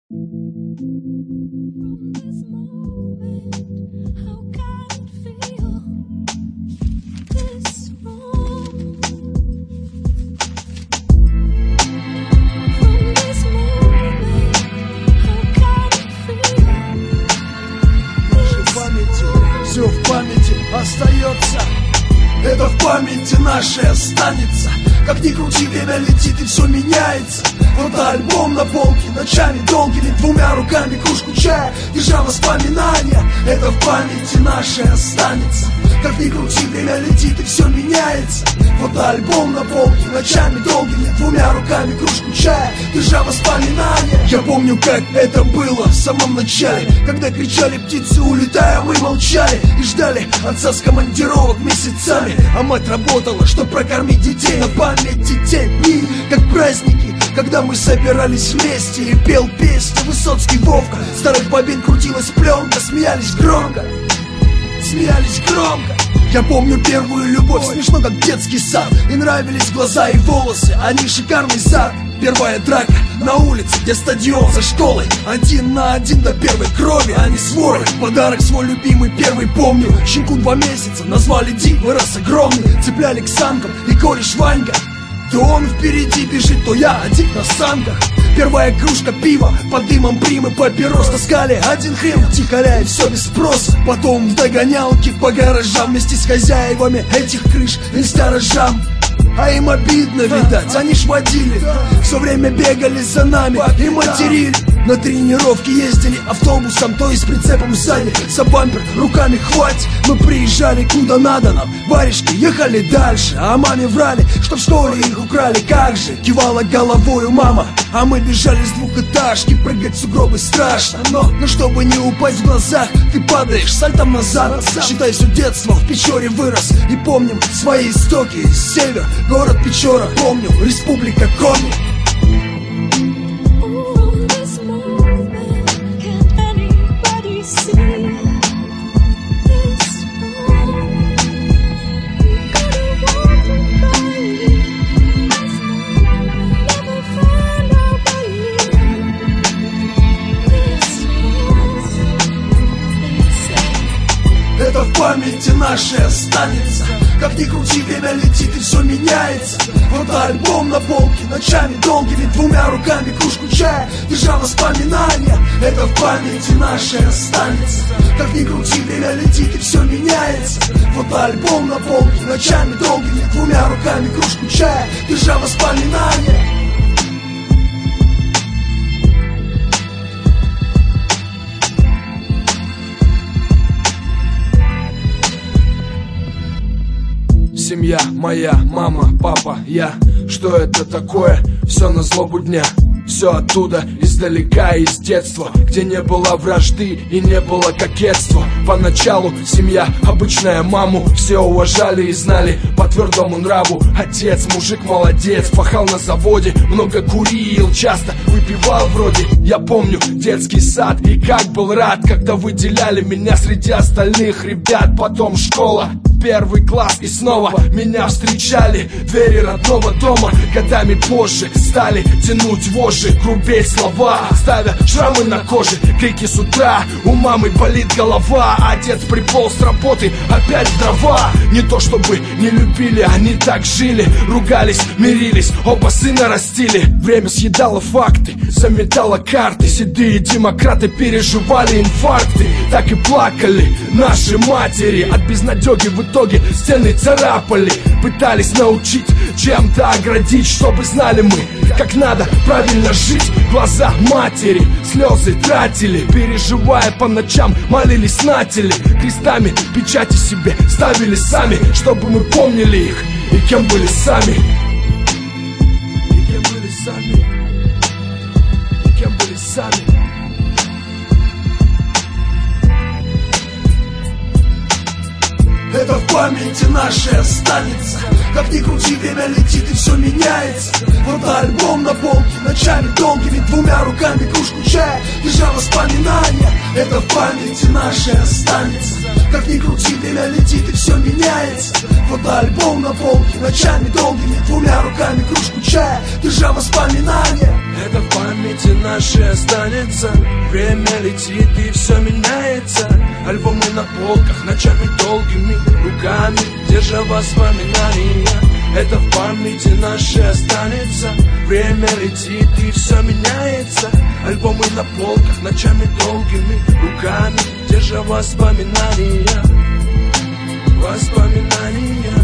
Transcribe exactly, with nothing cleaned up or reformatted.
Все в памяти остается, это в памяти нашей останется. Как ни крути, время летит и все меняется. Фотоальбом на полке, ночами долгими, двумя руками кружку чая, держа воспоминания, это в памяти нашей останется. Как ни крути, время летит и все меняется. Фотоальбом на полке, ночами долгими, двумя руками кружку чая, держа воспоминания. Я помню, как это было в самом начале, когда кричали птицы, улетая, мы молчали и ждали отца с командировок месяцами. А мать работала, чтоб прокормить детей. На памяти те дни, как праздники, когда мы собирались вместе и пел песни Высоцкий, Вовка. Старых бобин крутилась пленка, смеялись громко, смеялись громко. Я помню первую любовь, смешно как детский сад. И нравились глаза и волосы, они шикарный зад. Первая драка на улице, где стадион за школой. Один на один до первой крови, а не своры. Подарок свой любимый первый помню. Щенку два месяца, назвали Дик, вырос огромный. Цепляли к санкам и кореш Ванька. То он впереди бежит, то я один на санках. Первая кружка пива под дымом примы, папирос. Таскали один хрен втихаря и все без спроса. Потом в догонялке по гаражам вместе с хозяевами этих крыш льстя рожам. А им обидно, видать, они ж водили, все время бегали за нами и материли. На тренировки ездили автобусом, то и с прицепом сзади. За бампер руками хватит. Мы приезжали куда надо нам, варежки, ехали дальше. А маме врали, что в школе их украли. Как же, кивала головою мама. А мы бежали с двухэтажки, прыгать в сугробы страшно. Но, но чтобы не упасть в глазах, ты падаешь сальтом назад. Считай, все детство в Печоре вырос. И помним свои истоки, север, город Печора. Помню, республика Коми. Это в памяти нашей останется. Как ни крути, время летит и все меняется. Фотоальбом на полке, ночами долгими, двумя руками кружку чая, держа воспоминания, это в памяти нашей останется. Как ни крути, время летит и все меняется. Фотоальбом на полке, ночами долгими, двумя руками кружку чая, держа воспоминания. Семья моя, мама, папа, я. Что это такое? Все на злобу дня. Все оттуда, издалека, из детства, где не было вражды и не было кокетства. Поначалу семья обычная, маму все уважали и знали по твердому нраву. Отец, мужик молодец, пахал на заводе, много курил, часто выпивал вроде. Я помню детский сад и как был рад, когда выделяли меня среди остальных ребят. Потом школа, первый класс и снова меня встречали двери родного дома. Годами позже стали тянуть вожжи, грубеть слова, ставя шрамы на коже, крики с утра. У мамы болит голова, отец приполз с работы опять в дрова. Не то чтобы не любили, они так жили, ругались, мирились, оба сына растили. Время съедало факты, заметало карты. Седые демократы переживали инфаркты. Так и плакали наши матери от безнадеги, в итоге стены царапали. Пытались научить, чем-то оградить, чтобы знали мы, как надо правильно жить. Глаза матери слезы тратили, переживая по ночам, молились на теле. Крестами печати себе ставили сами, чтобы мы помнили их и кем были сами. И кем были сами. И кем были сами. Это в памяти нашей останется. Как ни крути, время летит и все меняется. Фотоальбом на полке, ночами долгими, двумя руками кружку чая, держа воспоминания, это в памяти нашей останется. Как ни крути, время летит и все меняется. Фотоальбом на полке, ночами долгими, двумя руками кружку чая, держа воспоминания. Это в памяти нашей останется. Время летит и все меняется. Альбомы на полках, ночами долгими, руками держа воспоминания. Это в памяти нашей останется. Время летит и все меняется. Альбомы на полках, ночами долгими, руками держа воспоминания. Воспоминания.